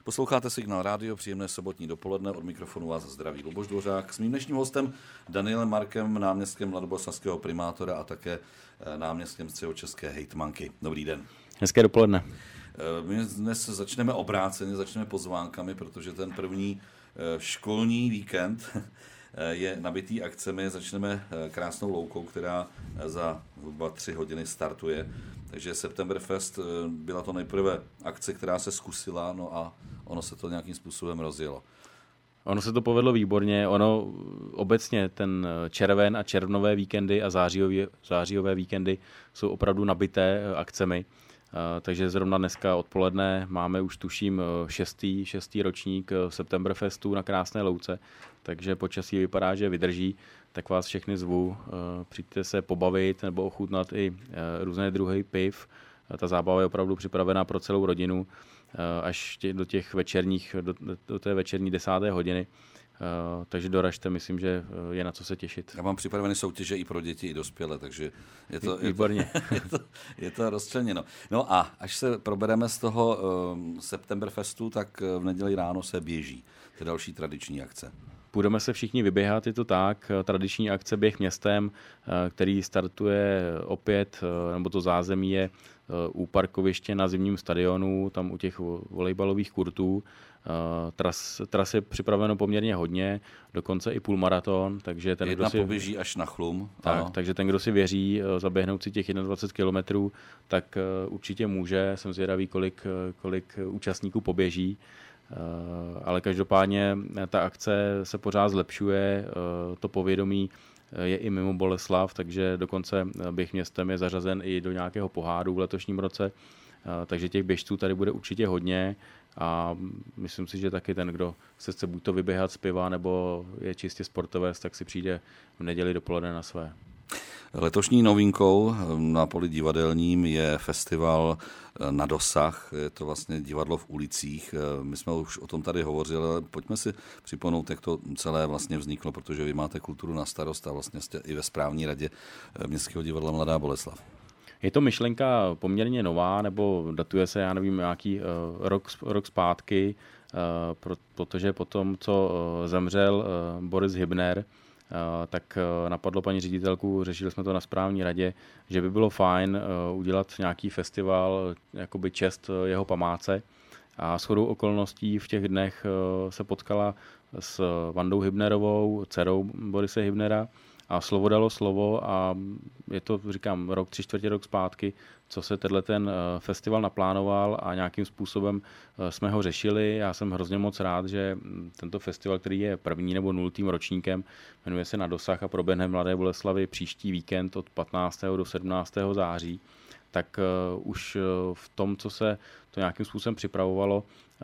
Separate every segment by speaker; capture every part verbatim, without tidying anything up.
Speaker 1: Posloucháte Signál rádio, příjemné sobotní dopoledne, od mikrofonu vás zdraví Luboš Dvořák. S mým dnešním hostem Danielem Markem, náměstkem mladoboleslavského primátora a také náměstkem středočeské hejtmanky. Dobrý den.
Speaker 2: Hezké dopoledne.
Speaker 1: My dnes začneme obráceně, začneme pozvánkami, protože ten první školní víkend je nabitý akcemi. Začneme krásnou loukou, která za zhruba tři hodiny startuje. Takže Septemberfest byla to nejprve akce, která se zkusila, no a ono se to nějakým způsobem rozjelo.
Speaker 2: Ono se to povedlo výborně. Ono obecně ten červen a červnové víkendy a zářijové, zářijové víkendy jsou opravdu nabité akcemi. Takže zrovna dneska odpoledne máme už tuším šestý, šestý ročník Septemberfestu na Krásné louce, takže počasí vypadá, že vydrží, tak vás všechny zvu, přijďte se pobavit nebo ochutnat i různé druhy piv. Ta zábava je opravdu připravená pro celou rodinu až do těch večerních, do, do té večerní desáté hodiny. Uh, takže doražte, myslím, že je na co se těšit.
Speaker 1: Já mám připravené soutěže i pro děti, i dospělé, takže je to,
Speaker 2: výborně.
Speaker 1: Je to, je to, je to rozčleněno. No a až se probereme z toho uh, Septemberfestu, tak v neděli ráno se běží. To je další tradiční akce.
Speaker 2: Budeme se všichni vyběhat, je to tak. Tradiční akce Běh městem, který startuje opět, nebo to zázemí je u parkoviště na zimním stadionu, tam u těch volejbalových kurtů. Tras, tras je připraveno poměrně hodně, dokonce i půlmaraton, takže ten,
Speaker 1: Jedna
Speaker 2: kdo si
Speaker 1: poběží až na Chlum.
Speaker 2: Tak,
Speaker 1: ano.
Speaker 2: takže ten, kdo si věří zaběhnout si těch dvacet jedna kilometrů, tak určitě může. Jsem zvědavý, kolik, kolik účastníků poběží. Ale každopádně ta akce se pořád zlepšuje, to povědomí je i mimo Boleslav, takže dokonce Běh městem je zařazen i do nějakého poháru v letošním roce, takže těch běžců tady bude určitě hodně a myslím si, že taky ten, kdo se chce buď to vyběhat z piva, nebo je čistě sportovec, tak si přijde v neděli dopoledne na své.
Speaker 1: Letošní novinkou na poli divadelním je festival Na dosah, je to vlastně divadlo v ulicích. My jsme už o tom tady hovořili, ale pojďme si připomenout, jak to celé vlastně vzniklo, protože vy máte kulturu na starost a vlastně jste i ve správní radě Městského divadla Mladá Boleslav.
Speaker 2: Je to myšlenka poměrně nová, nebo datuje se, já nevím, nějaký uh, rok, rok zpátky, uh, protože potom, co uh, zemřel uh, Boris Hybner, Uh, tak uh, napadlo paní ředitelku, řešili jsme to na správní radě, že by bylo fajn uh, udělat nějaký festival, jakoby čest uh, jeho památce. A shodou okolností v těch dnech uh, se potkala s Vandou Hybnerovou, dcerou Borise Hybnera, a slovo dalo slovo a je to, říkám, rok, tři čtvrtě rok zpátky, co se tenhle ten festival naplánoval a nějakým způsobem jsme ho řešili. Já jsem hrozně moc rád, že tento festival, který je první nebo nultým ročníkem, jmenuje se Na dosah a proběhne v Mladé Boleslavi příští víkend od patnáctého do sedmnáctého září, tak už v tom, co se to nějakým způsobem připravovalo,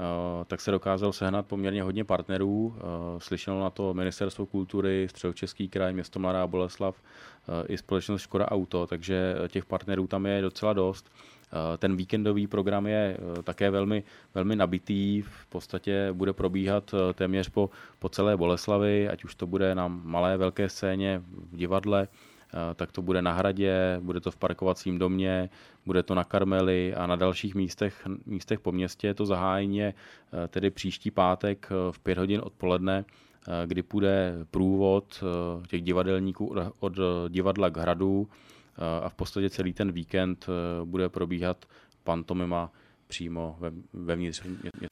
Speaker 2: tak se dokázal sehnat poměrně hodně partnerů. Slyšel na to Ministerstvo kultury, Středočeský kraj, město Mladá Boleslav i společnost Škoda Auto, takže těch partnerů tam je docela dost. Ten víkendový program je také velmi, velmi nabitý, v podstatě bude probíhat téměř po, po celé Boleslavi, ať už to bude na malé, velké scéně v divadle, tak to bude na Hradě, bude to v parkovacím domě, bude to na Karmeli a na dalších místech, místech po městě. To zahájení je tedy příští pátek v pět hodin odpoledne, kdy půjde průvod těch divadelníků od divadla k Hradu a v podstatě celý ten víkend bude probíhat pantomima přímo ve, vevnitř.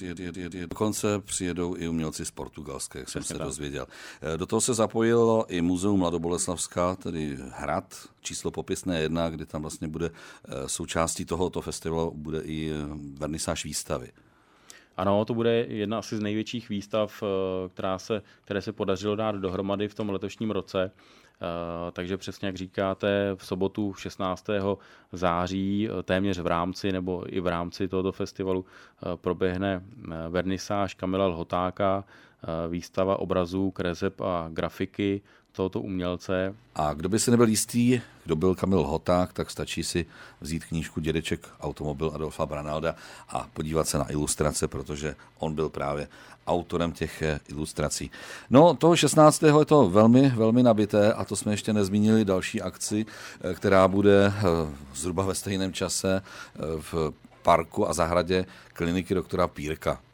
Speaker 1: Dokonce přijedou i umělci z Portugalska, jak jsem se dozvěděl. Do toho se zapojilo i Muzeum Mladoboleslavská, tedy Hrad, číslo popisné jedna, kde tam vlastně bude součástí tohoto festivalu, bude i vernisáž výstavy.
Speaker 2: Ano, to bude jedna asi z největších výstav, která se, které se podařilo dát dohromady v tom letošním roce. Uh, takže přesně jak říkáte, v sobotu šestnáctého září téměř v rámci nebo i v rámci tohoto festivalu uh, proběhne vernisáž Kamila Lhotáka, uh, výstava obrazů, kreseb a grafiky tohoto umělce.
Speaker 1: A kdo by si nebyl jistý, kdo byl Kamil Lhoták, tak stačí si vzít knížku Dědeček automobil Adolfa Branalda a podívat se na ilustrace, protože on byl právě autorem těch ilustrací. No, toho šestnáctého je to velmi, velmi nabité a to jsme ještě nezmínili další akci, která bude zhruba ve stejném čase v parku a zahradě kliniky doktora Pírka.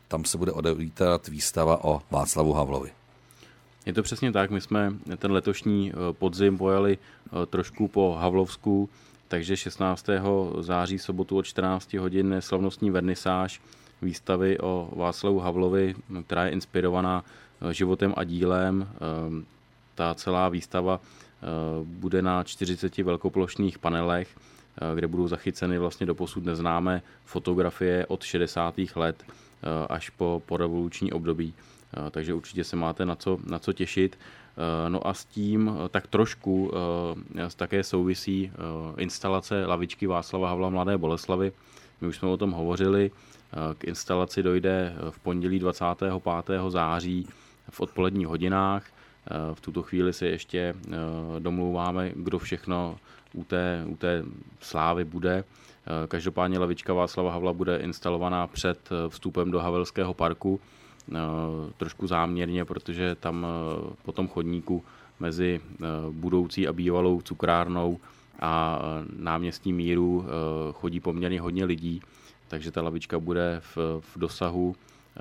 Speaker 1: tam se bude odevítat výstava o Václavu Havlovi.
Speaker 2: Je to přesně tak, my jsme ten letošní podzim pojali trošku po Havlovsku, takže šestnáctého září sobotu od čtrnáct hodin je slavnostní vernisáž výstavy o Václavu Havlovi, která je inspirovaná životem a dílem. Ta celá výstava bude na čtyřiceti velkoplošných panelech, kde budou zachyceny vlastně doposud neznámé fotografie od šedesátých let až po, po revoluční období. Takže určitě se máte na co, na co těšit. No a s tím tak trošku také souvisí instalace lavičky Václava Havla Mladé Boleslavi. My už jsme o tom hovořili. K instalaci dojde v pondělí dvacátého pátého září v odpoledních hodinách. V tuto chvíli se ještě domlouváme, kdo všechno u té, u té slávy bude. Každopádně lavička Václava Havla bude instalovaná před vstupem do Havelského parku. Trošku záměrně, protože tam po tom chodníku mezi budoucí a bývalou cukrárnou a náměstí Míru chodí poměrně hodně lidí, takže ta lavička bude v, v dosahu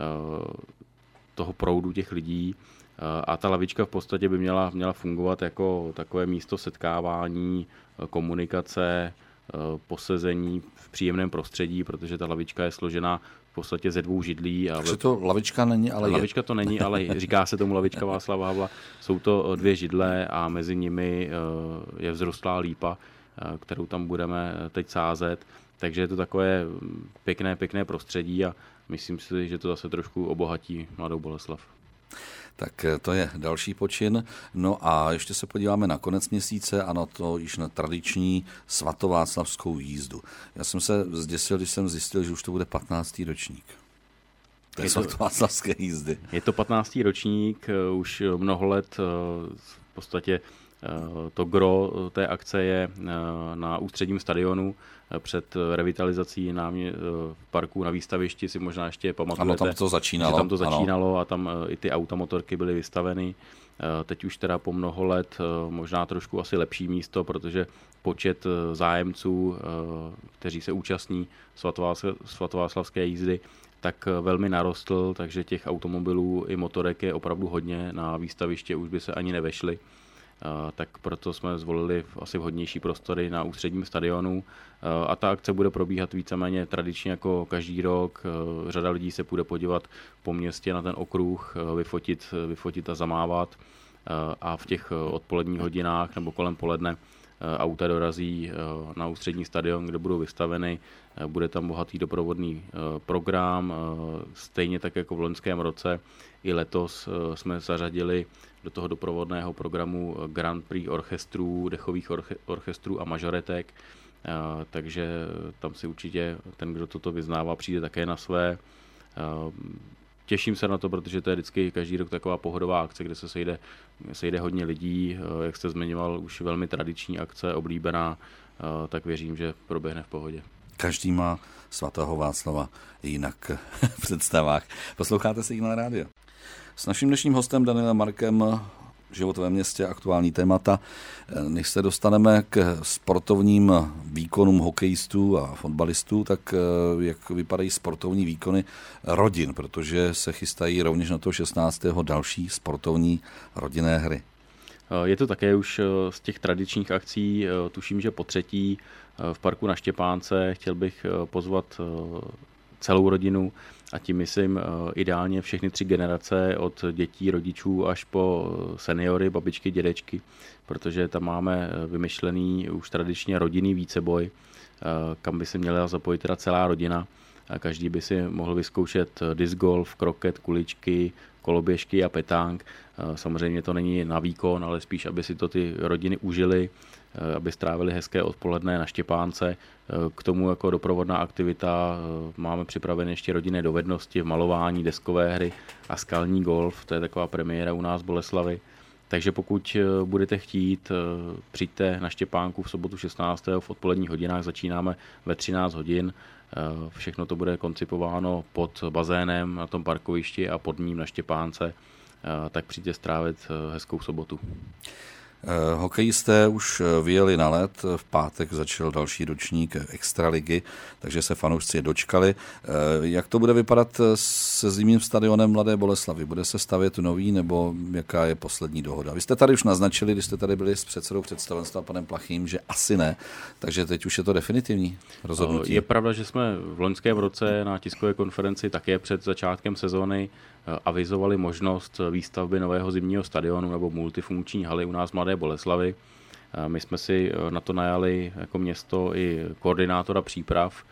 Speaker 2: toho proudu těch lidí a ta lavička v podstatě by měla, měla fungovat jako takové místo setkávání, komunikace, posezení v příjemném prostředí, protože ta lavička je složená v podstatě ze dvou židlí. A
Speaker 1: takže to lavička není, ale je.
Speaker 2: Lavička to není, ale říká se tomu lavička Václava Havla. Jsou to dvě židle a mezi nimi je vzrostlá lípa, kterou tam budeme teď sázet. Takže je to takové pěkné, pěkné prostředí a myslím si, že to zase trošku obohatí Mladou Boleslav.
Speaker 1: Tak to je další počin. No a ještě se podíváme na konec měsíce a na to již na tradiční svatováclavskou jízdu. Já jsem se zděsil, když jsem zjistil, že už to bude patnáctý ročník. To je, je svatováclavské jízdy.
Speaker 2: Je to patnáctý ročník, už mnoho let v podstatě to gro té akce je na Ústředním stadionu před revitalizací námě v parku na výstavišti, si možná ještě pamatujete.
Speaker 1: Ano, tam to začínalo.
Speaker 2: Že tam to začínalo ano. A tam i ty automotorky byly vystaveny. Teď už teda po mnoho let možná trošku asi lepší místo, protože počet zájemců, kteří se účastní svatováclavské jízdy, tak velmi narostl, takže těch automobilů i motorek je opravdu hodně. Na výstaviště už by se ani nevešly. Tak proto jsme zvolili asi vhodnější prostory na Ústředním stadionu a ta akce bude probíhat víceméně tradičně jako každý rok. Řada lidí se půjde podívat po městě na ten okruh, vyfotit, vyfotit a zamávat a v těch odpoledních hodinách nebo kolem poledne auta dorazí na Ústřední stadion, kde budou vystaveny. Bude tam bohatý doprovodný program, stejně tak jako v loňském roce. I letos jsme zařadili do toho doprovodného programu Grand Prix orchestrů, dechových orchestrů a mažoretek, takže tam si určitě ten, kdo toto vyznává, přijde také na své. Těším se na to, protože to je vždycky každý rok taková pohodová akce, kde se sejde, sejde hodně lidí, jak jste zmiňoval, už velmi tradiční akce, oblíbená, tak věřím, že proběhne v pohodě.
Speaker 1: Každý má svatého Václava jinak v představách. Posloucháte Signál rádio. S naším dnešním hostem Danielem Markem, Život ve městě, aktuální témata. Než se dostaneme k sportovním výkonům hokejistů a fotbalistů, tak jak vypadají sportovní výkony rodin, protože se chystají rovněž na to šestnáctého další sportovní rodinné hry.
Speaker 2: Je to také už z těch tradičních akcí, tuším, že po třetí v parku na Štěpánce. Chtěl bych pozvat celou rodinu a tím myslím ideálně všechny tři generace od dětí, rodičů až po seniory, babičky, dědečky, protože tam máme vymyšlený už tradičně rodinný víceboj, kam by se měla zapojit teda celá rodina. Každý by si mohl vyzkoušet disc golf, kroket, kuličky, koloběžky a petánk. Samozřejmě to není na výkon, ale spíš, aby si to ty rodiny užily, aby strávili hezké odpoledne na Štěpánce. K tomu jako doprovodná aktivita máme připravené ještě rodinné dovednosti v malování, deskové hry a skalní golf. To je taková premiéra u nás v Boleslavi. Takže pokud budete chtít, přijďte na Štěpánku v sobotu šestnáctého v odpoledních hodinách, začínáme ve třináct hodin. Všechno to bude koncipováno pod bazénem na tom parkovišti a pod ním na Štěpánce, tak přijďte strávit hezkou sobotu.
Speaker 1: Hokejisté už vyjeli na led, v pátek začal další ročník extraligy, takže se fanoušci dočkali. Jak to bude vypadat s se zimním stadionem Mladé Boleslavi? Bude se stavět nový, nebo jaká je poslední dohoda? Vy jste tady už naznačili, když jste tady byli s předsedou představenstva panem Plachým, že asi ne, takže teď už je to definitivní rozhodnutí.
Speaker 2: Je pravda, že jsme v loňském roce na tiskové konferenci také před začátkem sezóny avizovali možnost výstavby nového zimního stadionu nebo multifunkční haly u nás v Mladé Boleslavi. My jsme si na to najali jako město i koordinátora příprav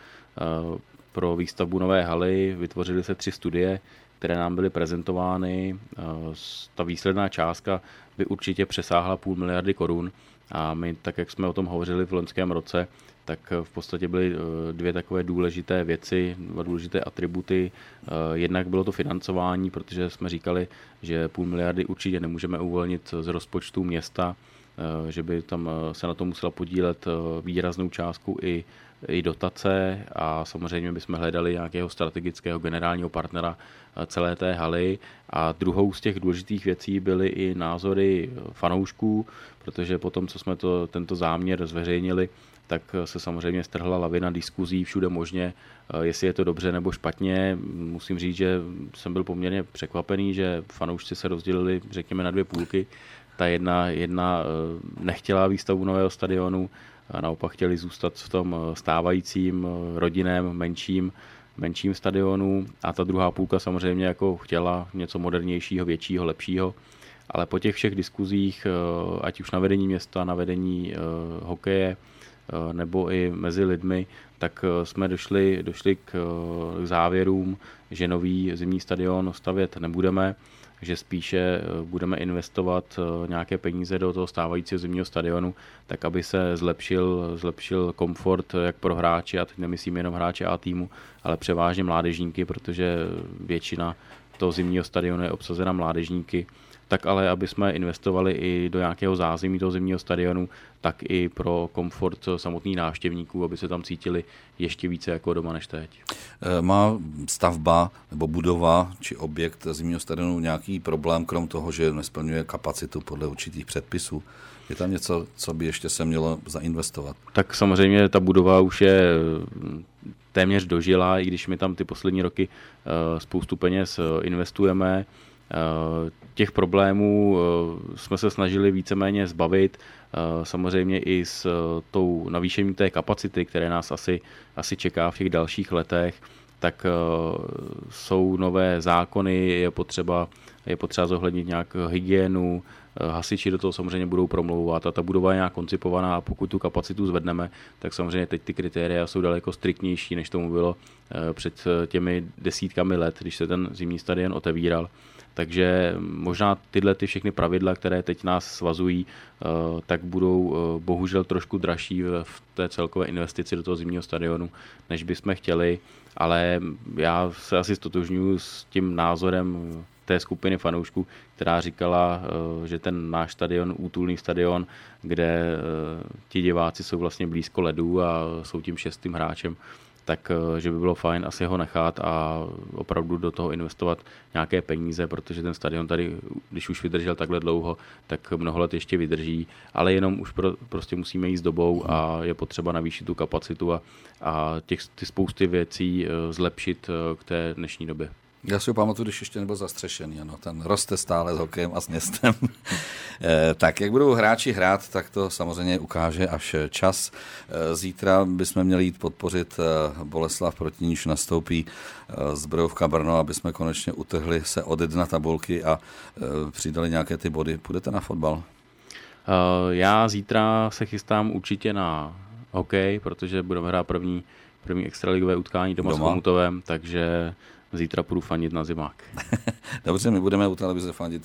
Speaker 2: pro výstavbu nové haly. Vytvořily se tři studie, které nám byly prezentovány. Ta výsledná částka by určitě přesáhla půl miliardy korun a my, tak jak jsme o tom hovořili v loňském roce, tak v podstatě byly dvě takové důležité věci, dva důležité atributy. Jednak bylo to financování, protože jsme říkali, že půl miliardy určitě nemůžeme uvolnit z rozpočtu města, že by tam se na to musela podílet výraznou částku i, i dotace a samozřejmě bychom hledali nějakého strategického generálního partnera celé té haly. A druhou z těch důležitých věcí byly i názory fanoušků, protože potom, co jsme to, tento záměr zveřejnili, tak se samozřejmě strhla lavina diskuzí všude možně, jestli je to dobře nebo špatně. Musím říct, že jsem byl poměrně překvapený, že fanoušci se rozdělili, řekněme, na dvě půlky. Ta jedna, jedna nechtěla výstavbu nového stadionu, a naopak chtěli zůstat v tom stávajícím rodinném, menším, menším stadionu a ta druhá půlka samozřejmě jako chtěla něco modernějšího, většího, lepšího. Ale po těch všech diskuzích, ať už na vedení města, na vedení hokeje, nebo i mezi lidmi, tak jsme došli, došli k závěrům, že nový zimní stadion stavět nebudeme, že spíše budeme investovat nějaké peníze do toho stávajícího zimního stadionu, tak aby se zlepšil, zlepšil komfort jak pro hráče, a teď nemyslím jenom hráče A týmu, ale převážně mládežníky, protože většina toho zimního stadionu je obsazena mládežníky, tak ale aby jsme investovali i do nějakého zázemí toho zimního stadionu, tak i pro komfort samotných návštěvníků, aby se tam cítili ještě více jako doma než teď.
Speaker 1: Má stavba nebo budova či objekt zimního stadionu nějaký problém, krom toho, že nesplňuje kapacitu podle určitých předpisů? Je tam něco, co by ještě se mělo zainvestovat?
Speaker 2: Tak samozřejmě ta budova už je téměř dožilá, i když my tam ty poslední roky spoustu peněz investujeme. Těch problémů jsme se snažili víceméně zbavit, samozřejmě i s tou navýšením té kapacity, které nás asi, asi čeká v těch dalších letech, tak jsou nové zákony, je potřeba, je potřeba zohlednit nějak hygienu, hasiči do toho samozřejmě budou promlouvat a ta budova je nějak koncipovaná a pokud tu kapacitu zvedneme, tak samozřejmě teď ty kritéria jsou daleko striktnější, než tomu bylo před těmi desítkami let, když se ten zimní stadion otevíral. Takže možná tyhle ty všechny pravidla, které teď nás svazují, tak budou bohužel trošku dražší v té celkové investici do toho zimního stadionu, než bychom chtěli, ale já se asi stotožňuji s tím názorem té skupiny fanoušků, která říkala, že ten náš stadion, útulný stadion, kde ti diváci jsou vlastně blízko ledu a jsou tím šestým hráčem, tak že by bylo fajn asi ho nechat a opravdu do toho investovat nějaké peníze, protože ten stadion tady, když už vydržel takhle dlouho, tak mnoho let ještě vydrží, ale jenom už pro, prostě musíme jít s dobou a je potřeba navýšit tu kapacitu a, a těch, ty spousty věcí zlepšit k té dnešní době.
Speaker 1: Já si ho pamatuju, když ještě nebyl zastřešený, ano, ten roste stále s hokejem a s městem. e, tak, jak budou hráči hrát, tak to samozřejmě ukáže až čas. E, zítra bychom měli jít podpořit e, Boleslav, proti níž nastoupí e, Zbrojovka Brno, aby jsme konečně utrhli se od dna tabulky a e, přidali nějaké ty body. Půjdete na fotbal?
Speaker 2: E, já zítra se chystám určitě na hokej, protože budeme hrát první, první extraligové utkání doma, doma s Chomutovem, takže zítra půjdu fandit na Zimák.
Speaker 1: Dobře, my budeme u televize fandit,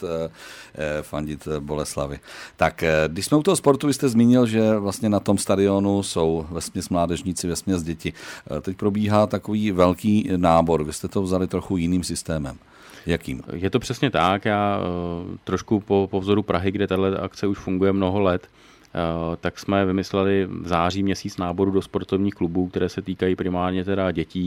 Speaker 1: fandit Boleslavy. Tak, když jsme u toho sportu, vy jste zmínil, že vlastně na tom stadionu jsou vesměs mládežníci, vesměs děti. Teď probíhá takový velký nábor. Vy jste to vzali trochu jiným systémem. Jakým?
Speaker 2: Je to přesně tak. Já trošku po, po vzoru Prahy, kde tato akce už funguje mnoho let, tak jsme vymysleli v září měsíc náboru do sportovních klubů, které se týkají primárně teda dětí.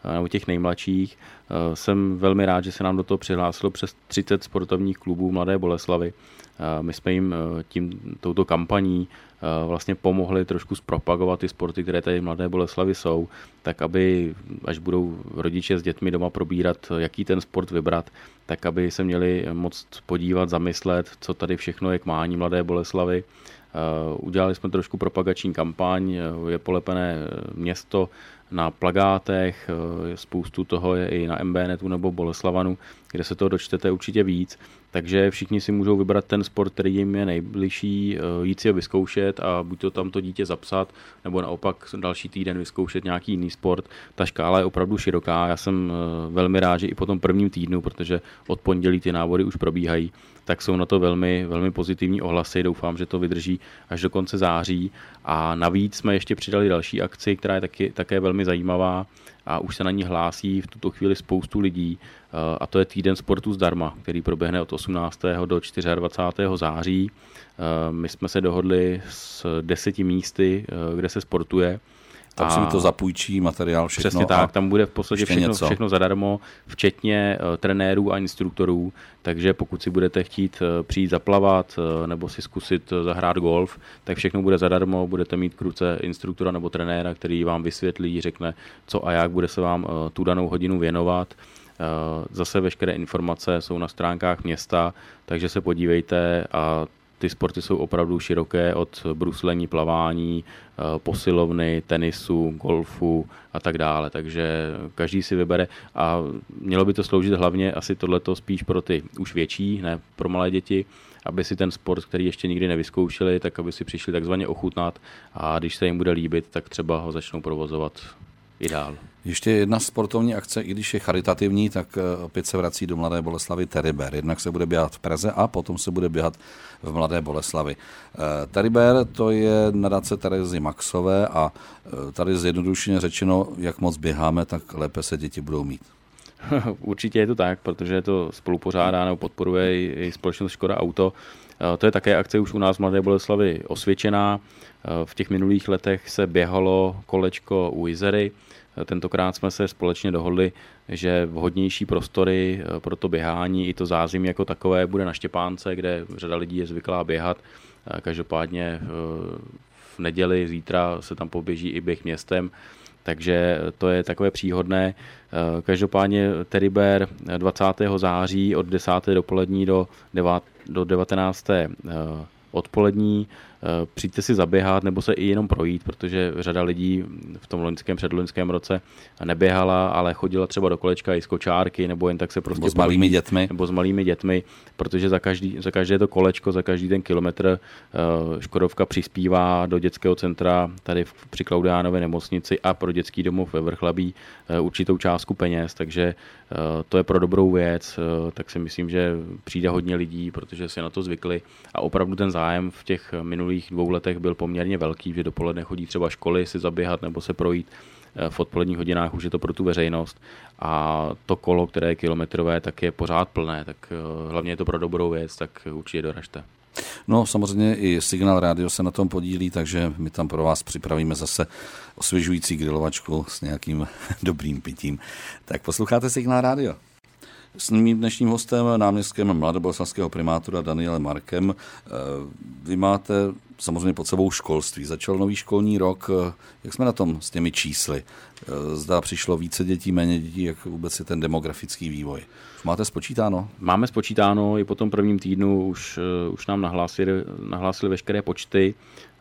Speaker 2: nebo těch nejmladších. Jsem velmi rád, že se nám do toho přihlásilo přes třicet sportovních klubů Mladé Boleslavi. My jsme jim tím, touto kampaní vlastně pomohli trošku zpropagovat ty sporty, které tady v Mladé Boleslavi jsou, tak aby, až budou rodiče s dětmi doma probírat, jaký ten sport vybrat, tak aby se měli moc podívat, zamyslet, co tady všechno je k mání Mladé Boleslavy. Udělali jsme trošku propagační kampaň, je polepené město na plakátech, spoustu toho je i na MBNetu nebo Boleslavanu, kde se toho dočtete určitě víc, takže všichni si můžou vybrat ten sport, který jim je nejbližší, jít si ho vyzkoušet a buď to tam to dítě zapsat, nebo naopak další týden vyzkoušet nějaký jiný sport. Ta škála je opravdu široká, já jsem velmi rád, že i po tom prvním týdnu, protože od pondělí ty návody už probíhají, tak jsou na to velmi, velmi pozitivní ohlasy. Doufám, že to vydrží až do konce září. A navíc jsme ještě přidali další akci, která je taky, také velmi zajímavá a už se na ní hlásí v tuto chvíli spoustu lidí. A to je týden sportu zdarma, který proběhne od osmnáctého do dvacátého čtvrtého září. My jsme se dohodli s deseti místy, kde se sportuje.
Speaker 1: Tam si to zapůjčí materiál, všechno.
Speaker 2: Přesně tak, tam bude v podstatě všechno, všechno zadarmo, včetně uh, trenérů a instruktorů, takže pokud si budete chtít uh, přijít zaplavat uh, nebo si zkusit uh, zahrát golf, tak všechno bude zadarmo, budete mít k ruce instruktora nebo trenéra, který vám vysvětlí, řekne co a jak, bude se vám uh, tu danou hodinu věnovat. Uh, zase veškeré informace jsou na stránkách města, takže se podívejte a ty sporty jsou opravdu široké, od bruslení, plavání, posilovny, tenisu, golfu a tak dále. Takže každý si vybere a mělo by to sloužit hlavně asi tohleto spíš pro ty už větší, ne pro malé děti, aby si ten sport, který ještě nikdy nevyzkoušeli, tak aby si přišli takzvaně ochutnat a když se jim bude líbit, tak třeba ho začnou provozovat i dál.
Speaker 1: Ještě jedna sportovní akce, i když je charitativní, tak opět se vrací do Mladé Boleslavy Teriber. Jednak se bude běhat v Praze a potom se bude běhat v Mladé Boleslavi. Teriber to je nadace Terezy Maxové a tady zjednodušeně řečeno, jak moc běháme, tak lépe se děti budou mít.
Speaker 2: Určitě je to tak, protože je to spolupořádá nebo podporuje i společnost Škoda Auto. To je také akce už u nás v Mladé Boleslavi osvědčená. V těch minulých letech se běhalo kolečko u Jizery. Tentokrát jsme se společně dohodli, že vhodnější prostory pro to běhání i to zázemí jako takové bude na Štěpánce, kde řada lidí je zvyklá běhat. Každopádně v neděli zítra se tam poběží i běh městem, takže to je takové příhodné. Každopádně Teriber dvacátého září od desáté dopolední do devatenácté odpolední. Přijďte si zaběhat nebo se i jenom projít, protože řada lidí v tom loňském, předloňském roce neběhala, ale chodila třeba do kolečka i z kočárky, nebo jen tak se prostě...
Speaker 1: Nebo s malými dětmi.
Speaker 2: Nebo s malými dětmi, protože za, každý, za každé to kolečko, za každý ten kilometr Škodovka přispívá do dětského centra tady při Klaudiánově nemocnici a pro dětský domov ve Vrchlabí určitou částku peněz, takže to je pro dobrou věc, tak si myslím, že přijde hodně lidí, protože si na to zvykli a opravdu ten zájem v těch minulých dvou letech byl poměrně velký, že dopoledne chodí třeba školy si zaběhat nebo se projít, v odpoledních hodinách už je to pro tu veřejnost a to kolo, které je kilometrové, tak je pořád plné, tak hlavně je to pro dobrou věc, tak určitě doražte.
Speaker 1: No samozřejmě i Signál Radio se na tom podílí, takže my tam pro vás připravíme zase osvěžující grilovačku s nějakým dobrým pitím. Tak posloucháte Signál Radio. S mým dnešním hostem, náměstkem mladoboleslavského primátora Danielem Markem. Vy máte samozřejmě pod sebou školství. Začal nový školní rok. Jak jsme na tom s těmi čísly? Zdá přišlo více dětí, méně dětí, jak vůbec je ten demografický vývoj? Už máte spočítáno?
Speaker 2: Máme spočítáno, i po tom prvním týdnu už, už nám nahlásili, nahlásili veškeré počty.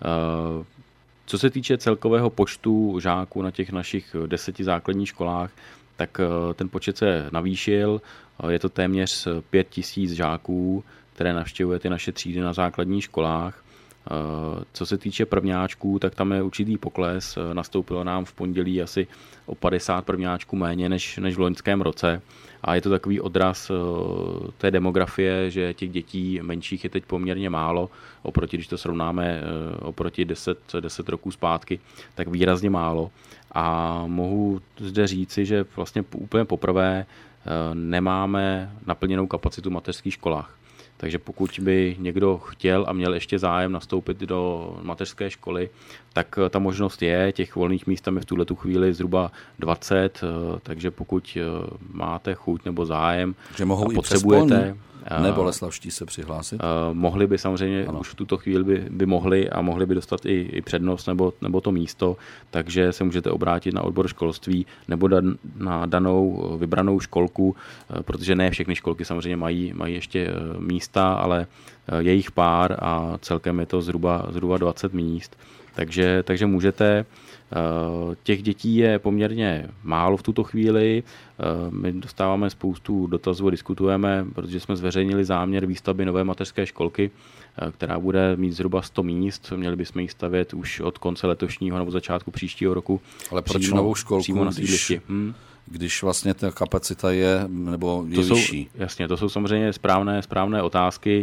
Speaker 2: Co se týče celkového počtu žáků na těch našich deseti základních školách, tak ten počet se navýšil. Je to téměř pět tisíc žáků, které navštěvuje ty naše třídy na základních školách. Co se týče prvňáčků, tak tam je určitý pokles. Nastoupilo nám v pondělí asi o padesát prvňáčků méně než, než v loňském roce. A je to takový odraz té demografie, že těch dětí menších je teď poměrně málo, oproti, když to srovnáme oproti deset, deset roků zpátky, tak výrazně málo. A mohu zde říci, že vlastně úplně poprvé nemáme naplněnou kapacitu v mateřských školách. takže pokud by někdo chtěl a měl ještě zájem nastoupit do mateřské školy, tak ta možnost je, těch volných míst tam je v tuhletu chvíli zhruba dvacet, takže pokud máte chuť nebo zájem
Speaker 1: že mohou
Speaker 2: a potřebujete...
Speaker 1: Ne boleslavští se přihlásit?
Speaker 2: Uh, mohli by samozřejmě, ano. Už v tuto chvíli by, by mohli a mohli by dostat i, i přednost nebo, nebo to místo, takže se můžete obrátit na odbor školství nebo da, na danou vybranou školku, uh, protože ne všechny školky samozřejmě mají, mají ještě uh, místa, ale uh, je jich pár a celkem je to zhruba, zhruba dvacet míst, takže, takže můžete. Těch dětí je poměrně málo v tuto chvíli. My dostáváme spoustu dotazů a diskutujeme, protože jsme zveřejnili záměr výstavby nové mateřské školky, která bude mít zhruba sto míst. Měli bychom ji stavět už od konce letošního nebo začátku příštího roku.
Speaker 1: Ale proč přímo, novou školku, na když, hmm? když vlastně ta kapacita je nebo je
Speaker 2: to
Speaker 1: vyšší?
Speaker 2: Jsou, jasně, to jsou samozřejmě správné, správné otázky.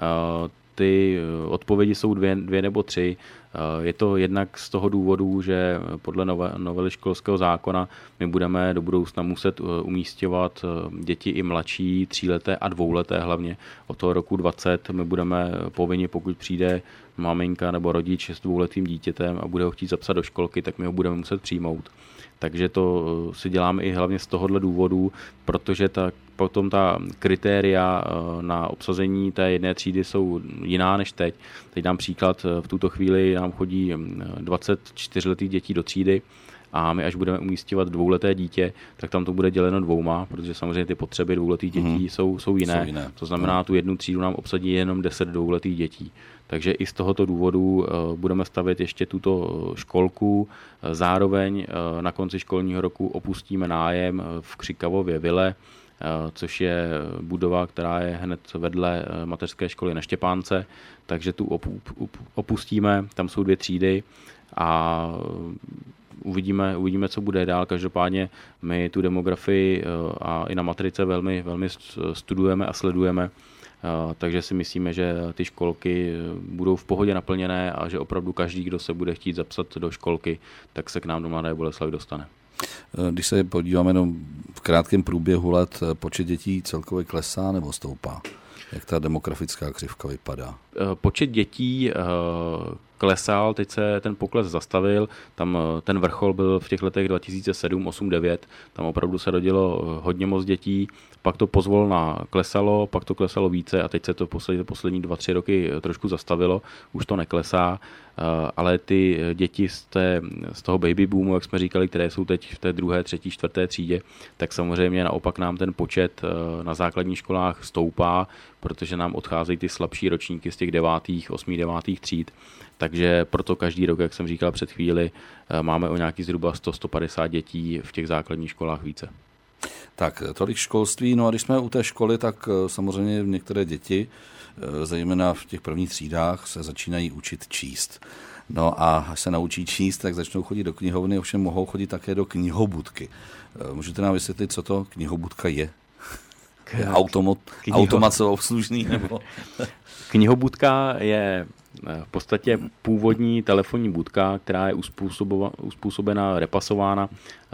Speaker 2: Ty odpovědi jsou dvě, dvě nebo tři. Je to jednak z toho důvodu, že podle nové, novely školského zákona my budeme do budoucna muset umísťovat děti i mladší, tříleté a dvouleté hlavně. Od toho roku dvacet my budeme povinni, pokud přijde maminka nebo rodič s dvouletým dítětem a bude ho chtít zapsat do školky, tak my ho budeme muset přijmout. Takže to si děláme i hlavně z tohohle důvodu, protože ta, potom ta kritéria na obsazení té jedné třídy jsou jiná než teď. Teď dám příklad, v tuto chvíli nám chodí dvacet čtyřletých dětí do třídy a my až budeme umístěvat dvouleté dítě, tak tam to bude děleno dvouma, protože samozřejmě ty potřeby dvouletých dětí mm. jsou, jsou, jiné. jsou jiné. To znamená, tu jednu třídu nám obsadí jenom deset dvouletých dětí. Takže i z tohoto důvodu budeme stavět ještě tuto školku. Zároveň na konci školního roku opustíme nájem v Křikavově vile, což je budova, která je hned vedle mateřské školy na Štěpánce, takže tu opustíme, tam jsou dvě třídy a uvidíme, uvidíme, co bude dál. Každopádně my tu demografii a i na matrice velmi, velmi studujeme a sledujeme, takže si myslíme, že ty školky budou v pohodě naplněné a že opravdu každý, kdo se bude chtít zapsat do školky, tak se k nám do Mladé Boleslavi dostane.
Speaker 1: Když se podíváme jenom v krátkém průběhu let, počet dětí celkově klesá nebo stoupá? Jak ta demografická křivka vypadá?
Speaker 2: Počet dětí klesal, teď se ten pokles zastavil, tam ten vrchol byl v těch letech dva tisíce sedm, osm, devět, tam opravdu se rodilo hodně moc dětí, pak to pozvolna klesalo, pak to klesalo více a teď se to poslední, poslední dva, tři roky trošku zastavilo, už to neklesá, ale ty děti z, té, z toho baby boomu, jak jsme říkali, které jsou teď v té druhé, třetí, čtvrté třídě, tak samozřejmě naopak nám ten počet na základních školách stoupá, protože nám odcházejí ty slabší ročníky z těch devátých, osmých, devátých tříd. Takže proto každý rok, jak jsem říkal před chvíli, máme o nějaký zhruba sto až sto padesát dětí v těch základních školách více.
Speaker 1: Tak, tolik školství. No a když jsme u té školy, tak samozřejmě některé děti, zejména v těch prvních třídách, se začínají učit číst. No a až se naučí číst, tak začnou chodit do knihovny, ovšem mohou chodit také do knihobudky. Můžete nám vysvětlit, co to knihobudka je? Automat, Kniho... automat jsou obslužný? Nebo...
Speaker 2: Knihobudka je v podstatě původní telefonní budka, která je uspůsobena, repasována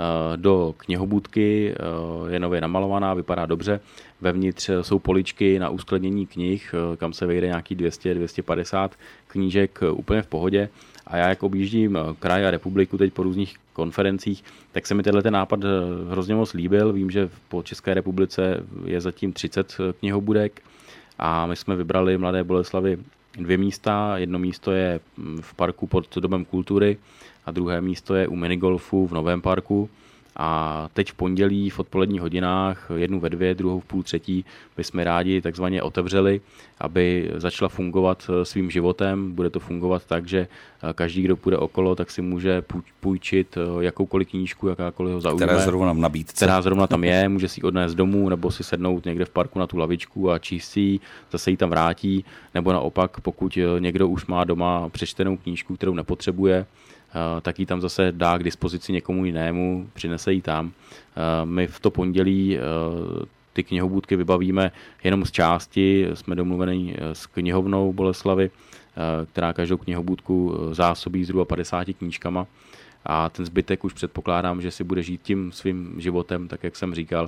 Speaker 2: do knihobudky, je nově namalovaná, vypadá dobře. Vevnitř jsou poličky na uskladnění knih, kam se vejde nějaký dvě stě až dvě stě padesát knížek úplně v pohodě. A já, jak objíždím kraj a republiku teď po různých konferencích, tak se mi tenhle nápad hrozně moc líbil. Vím, že po České republice je zatím třicet knihobudek a my jsme vybrali v Mladé Boleslavi dvě místa. Jedno místo je v parku pod Domem kultury a druhé místo je u minigolfu v Novém parku. A teď v pondělí v odpoledních hodinách, jednu ve dvě, druhou v půl třetí, bychom rádi takzvaně otevřeli, aby začala fungovat svým životem. Bude to fungovat tak, že každý, kdo půjde okolo, tak si může půjčit jakoukoliv knížku, jakákoliv ho zaujme.
Speaker 1: Která zrovna v nabídce.
Speaker 2: Která zrovna tam je, může si ji odnést domů, nebo si sednout někde v parku na tu lavičku a číst si ji, zase ji tam vrátí, nebo naopak, pokud někdo už má doma přečtenou knížku, kterou nepotřebuje, tak ji tam zase dá k dispozici někomu jinému, přinese ji tam. My v to pondělí ty knihobůdky vybavíme jenom z části, jsme domluveni s knihovnou Boleslavy, která každou knihobůdku zásobí zhruba padesáti knížkama a ten zbytek už předpokládám, že si bude žít tím svým životem, tak jak jsem říkal,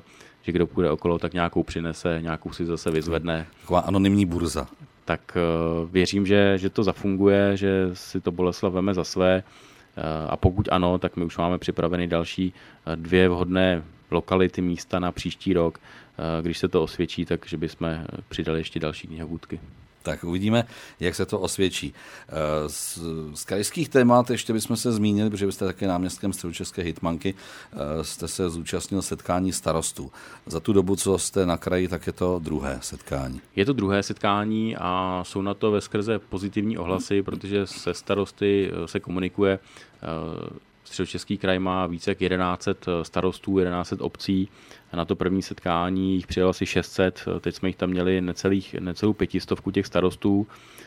Speaker 2: že kdo půjde okolo, tak nějakou přinese, nějakou si zase vyzvedne.
Speaker 1: Taková anonymní burza.
Speaker 2: Tak věřím, že, že to zafunguje, že si to Boleslav veme za své a pokud ano, tak my už máme připraveny další dvě vhodné lokality, místa na příští rok. Když se to osvědčí, takže bychom přidali ještě další knihovůdky.
Speaker 1: Tak uvidíme, jak se to osvědčí. Z, z krajských témat ještě bychom se zmínili, protože byste také náměstkem středočeské hejtmanky, jste se zúčastnil setkání starostů. Za tu dobu, co jste na kraji, tak je to druhé setkání.
Speaker 2: Je to druhé setkání a jsou na to veskrze pozitivní ohlasy, protože se starosty se komunikuje. Středočeský kraj má více jak jedenáct set starostů, jedenáct set obcí. Na to první setkání jich přijelo asi šest set, teď jsme jich tam měli necelých, necelou pětistovku těch starostů.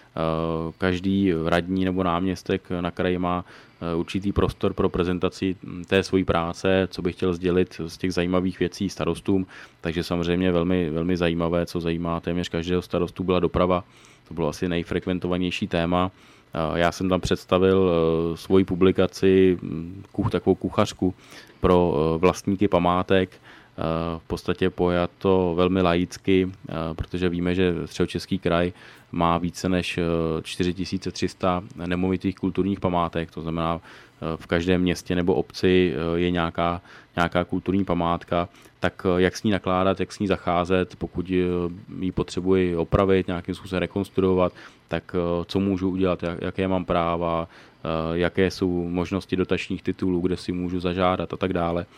Speaker 2: Každý radní nebo náměstek na kraji má určitý prostor pro prezentaci té své práce, co bych chtěl sdělit z těch zajímavých věcí starostům, takže samozřejmě velmi, velmi zajímavé, co zajímá téměř každého starostu, byla doprava. To bylo asi nejfrekventovanější téma. Já jsem tam představil svoji publikaci, takovou kuchařku pro vlastníky památek, v podstatě pojato velmi laicky, protože víme, že Středočeský kraj má více než čtyři tisíce tři sta nemovitých kulturních památek, to znamená v každém městě nebo obci je nějaká, nějaká kulturní památka, tak jak s ní nakládat, jak s ní zacházet, pokud ji potřebuji opravit, nějakým způsobem rekonstruovat, tak co můžu udělat, jak, jaké mám práva, jaké jsou možnosti dotačních titulů, kde si můžu zažádat a tak dále.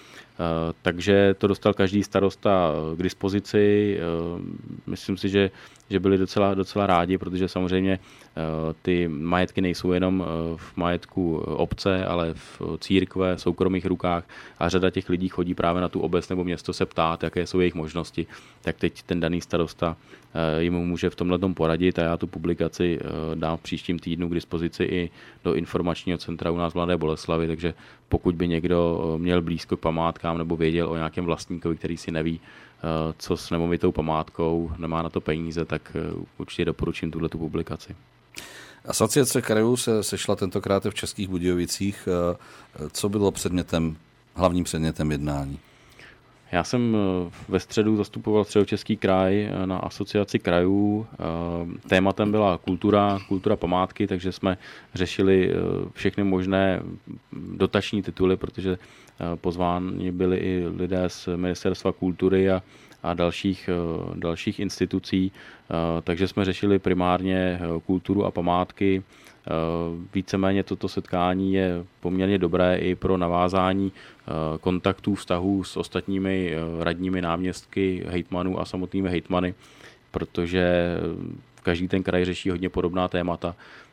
Speaker 2: Takže to dostal každý starosta k dispozici. Myslím si, že, že byli docela, docela rádi, protože samozřejmě ty majetky nejsou jenom v majetku obce, ale v církve, soukromých rukách a řada těch lidí chodí právě na tu obec nebo město se ptát, jaké jsou jejich možnosti. Tak teď ten daný starosta jim může v tomhletom poradit a já tu publikaci dám v příštím týdnu k dispozici i do informačního centra u nás v Mladé Boleslavi, takže pokud by někdo měl blízko k památkám nebo věděl o nějakém vlastníkovi, který si neví, co s nemovitou památkou, nemá na to peníze, tak určitě doporučím tuhletu publikaci.
Speaker 1: Asociace krajů se sešla tentokrát v Českých Budějovicích. Co bylo předmětem, hlavním předmětem jednání?
Speaker 2: Já jsem ve středu zastupoval Středočeský kraj na asociaci krajů. Tématem byla kultura, kultura památky, takže jsme řešili všechny možné dotační tituly, protože pozváni byli i lidé z Ministerstva kultury a, a dalších, dalších institucí. Takže jsme řešili primárně kulturu a památky. Víceméně toto setkání je poměrně dobré i pro navázání kontaktů, vztahů s ostatními radními, náměstky, hejtmanů a samotnými hejtmany, protože každý ten kraj řeší hodně podobná témata,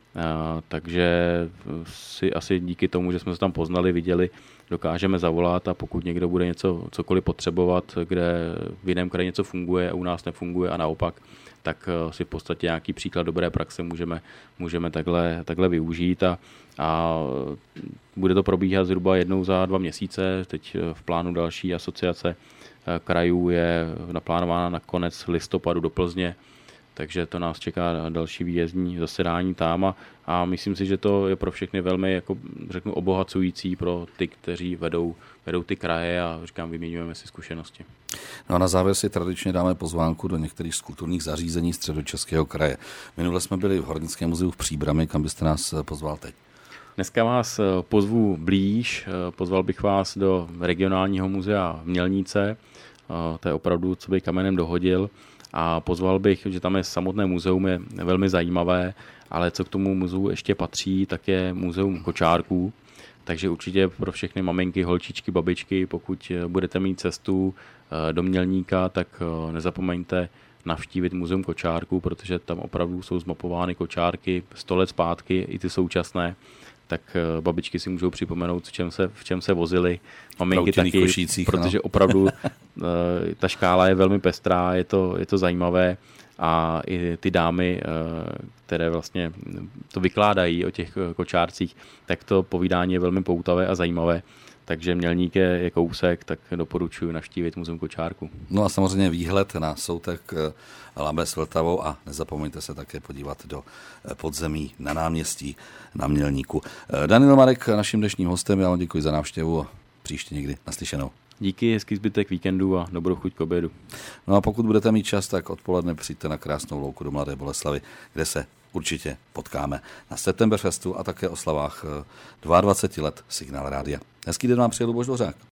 Speaker 2: takže si asi díky tomu, že jsme se tam poznali, viděli, dokážeme zavolat a pokud někdo bude něco, cokoliv potřebovat, kde v jiném kraji něco funguje a u nás nefunguje a naopak, tak si v podstatě nějaký příklad dobré praxe můžeme, můžeme takhle, takhle využít a, a bude to probíhat zhruba jednou za dva měsíce. Teď v plánu další asociace krajů je naplánována na konec listopadu do Plzně, takže to nás čeká další výjezdní zasedání tam a, a myslím si, že to je pro všechny velmi, jako řeknu, obohacující pro ty, kteří vedou, vedou ty kraje a říkám, vyměňujeme si zkušenosti.
Speaker 1: No a na závěr si tradičně dáme pozvánku do některých z kulturních zařízení Středočeského kraje. Minule jsme byli v Hornickém muzeu v Příbrami, kam byste nás pozval teď?
Speaker 2: Dneska vás pozvu blíž, pozval bych vás do regionálního muzea v Mělníce, to je opravdu, co bych kamenem dohodil, a pozval bych, že tam je samotné muzeum, je velmi zajímavé, ale co k tomu muzeu ještě patří, tak je muzeum kočárků, takže určitě pro všechny maminky, holčičky, babičky, pokud budete mít cestu do Mělníka, tak nezapomeňte navštívit muzeum kočárků, protože tam opravdu jsou zmapovány kočárky sto let zpátky, i ty současné, tak babičky si můžou připomenout, v čem se, v čem se vozily, maminky taky, košících, protože no. opravdu ta škála je velmi pestrá, je to, je to zajímavé a i ty dámy, které vlastně to vykládají o těch kočárcích, tak to povídání je velmi poutavé a zajímavé. Takže Mělník je, je kousek, tak doporučuji navštívit muzeum kočárku.
Speaker 1: No a samozřejmě výhled na soutek Labe s Vltavou a nezapomeňte se také podívat do podzemí na náměstí na Mělníku. Daniel Marek, naším dnešním hostem, já vám děkuji za návštěvu a příště někdy naslyšenou.
Speaker 2: Díky, hezký zbytek víkendu a dobrou chuť k obědu.
Speaker 1: No a pokud budete mít čas, tak odpoledne přijďte na krásnou louku do Mladé Boleslavi, kde se určitě potkáme na Septemberfestu a také oslavách dvacet dva let Signál Rádia. Hezký den vám přeje Luboš Dvořák.